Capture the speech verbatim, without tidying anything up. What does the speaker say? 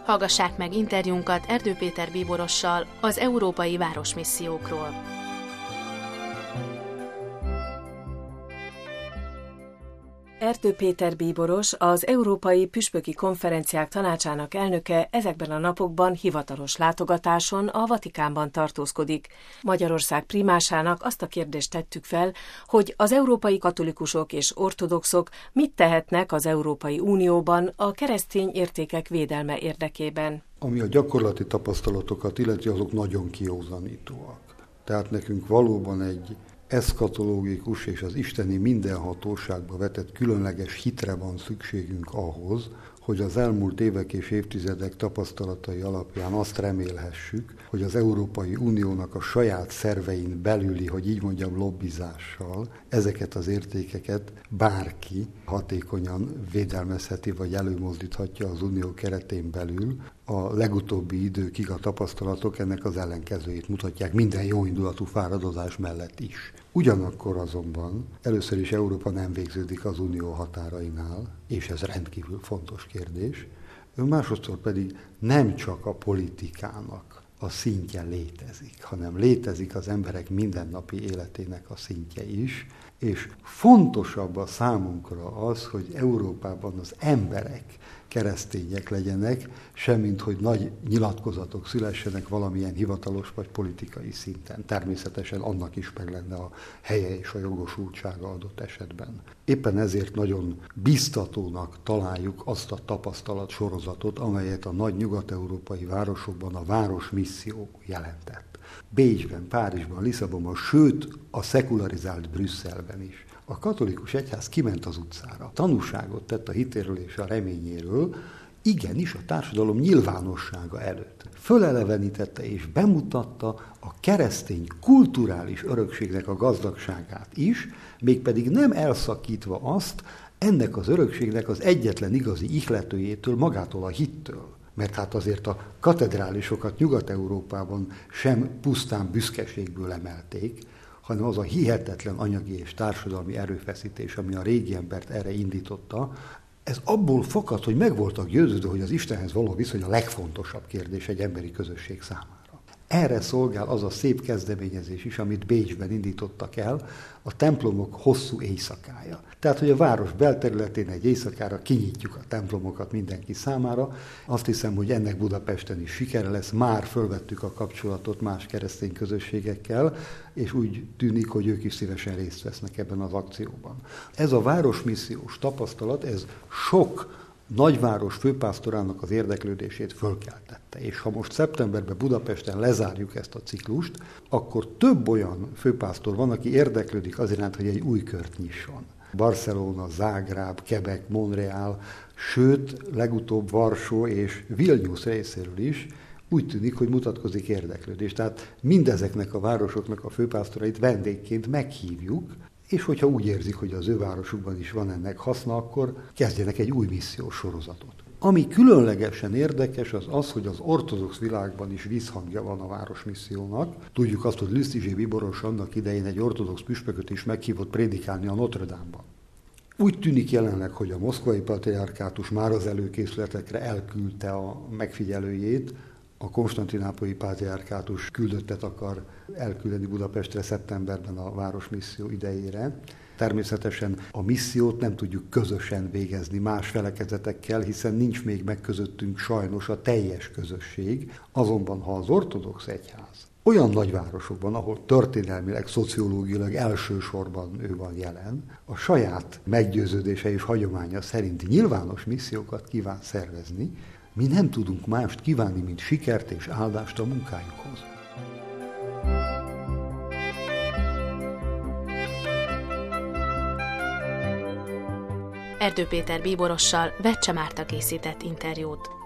Hallgassák meg interjúnkat Erdő Péter bíborossal az európai városmissziókról. Erdő Péter bíboros, az Európai Püspöki Konferenciák Tanácsának elnöke ezekben a napokban hivatalos látogatáson a Vatikánban tartózkodik. Magyarország primásának azt a kérdést tettük fel, hogy az európai katolikusok és ortodoxok mit tehetnek az Európai Unióban a keresztény értékek védelme érdekében. Ami a gyakorlati tapasztalatokat illeti, azok nagyon kiózanítóak. Tehát nekünk valóban egy eszkatológikus és az isteni mindenhatóságba vetett különleges hitre van szükségünk ahhoz, hogy az elmúlt évek és évtizedek tapasztalatai alapján azt remélhessük, hogy az Európai Uniónak a saját szervein belüli, hogy így mondjam, lobbizással ezeket az értékeket bárki hatékonyan védelmezheti vagy előmozdíthatja az Unió keretén belül. A legutóbbi időkig a tapasztalatok ennek az ellenkezőjét mutatják minden jóindulatú fáradozás mellett is. Ugyanakkor azonban először is Európa nem végződik az Unió határainál, és ez rendkívül fontos kérdés, másodszor pedig nem csak a politikának a szintje létezik, hanem létezik az emberek mindennapi életének a szintje is, és fontosabb a számunkra az, hogy Európában az emberek keresztények legyenek, semmint hogy nagy nyilatkozatok szülessenek valamilyen hivatalos vagy politikai szinten. Természetesen annak is meg lenne a helye és a jogosultsága adott esetben. Éppen ezért nagyon biztatónak találjuk azt a tapasztalat sorozatot, amelyet a nagy nyugat-európai városokban a városmisszió jelentett. Bécsben, Párizsban, Lisszabonban, sőt a szekularizált Brüsszelben is. A katolikus egyház kiment az utcára, tanúságot tett a hitéről és a reményéről, igenis a társadalom nyilvánossága előtt. Fölelevenítette és bemutatta a keresztény kulturális örökségnek a gazdagságát is, mégpedig nem elszakítva azt ennek az örökségnek az egyetlen igazi ihletőjétől, magától a hittől. Mert hát azért a katedrálisokat Nyugat-Európában sem pusztán büszkeségből emelték, hanem az a hihetetlen anyagi és társadalmi erőfeszítés, ami a régi embert erre indította, ez abból fakad, hogy meg voltak győződve, hogy az Istenhez való viszony a legfontosabb kérdés egy emberi közösség számára. Erre szolgál az a szép kezdeményezés is, amit Bécsben indítottak el, a templomok hosszú éjszakája. Tehát, hogy a város belterületén egy éjszakára kinyitjuk a templomokat mindenki számára. Azt hiszem, hogy ennek Budapesten is sikere lesz. Már fölvettük a kapcsolatot más keresztény közösségekkel, és úgy tűnik, hogy ők is szívesen részt vesznek ebben az akcióban. Ez a városmissziós tapasztalat, ez sok nagyváros főpásztorának az érdeklődését fölkeltette. És ha most szeptemberben Budapesten lezárjuk ezt a ciklust, akkor több olyan főpásztor van, aki érdeklődik az iránt, hogy egy új kört nyisson. Barcelona, Zágráb, Quebec, Montreal, sőt, legutóbb Varsó és Vilnius részéről is úgy tűnik, hogy mutatkozik érdeklődés. Tehát mindezeknek a városoknak a főpásztorait vendégként meghívjuk, és hogyha úgy érzik, hogy az ő városukban is van ennek haszna, akkor kezdjenek egy új missziós sorozatot. Ami különlegesen érdekes, az az, hogy az ortodox világban is vízhangja van a városmissziónak. Tudjuk azt, hogy Lüsztizsé bíboros annak idején egy ortodox püspököt is meghívott prédikálni a Notre Dame-ban. Úgy tűnik jelenleg, hogy a moszkvai patriárkátus már az előkészületekre elküldte a megfigyelőjét, a konstantinápolyi pátriárkátus küldöttet akar elküldeni Budapestre szeptemberben a városmisszió idejére. Természetesen a missziót nem tudjuk közösen végezni más felekezetekkel, hiszen nincs még meg közöttünk sajnos a teljes közösség. Azonban, ha az ortodox egyház olyan nagyvárosokban, ahol történelmileg, szociológiailag elsősorban ő van jelen, a saját meggyőződése és hagyománya szerint nyilvános missziókat kíván szervezni, mi nem tudunk mást kívánni, mint sikert és áldást a munkájukhoz. Erdő Péter bíborossal Vecse Márta készített interjút.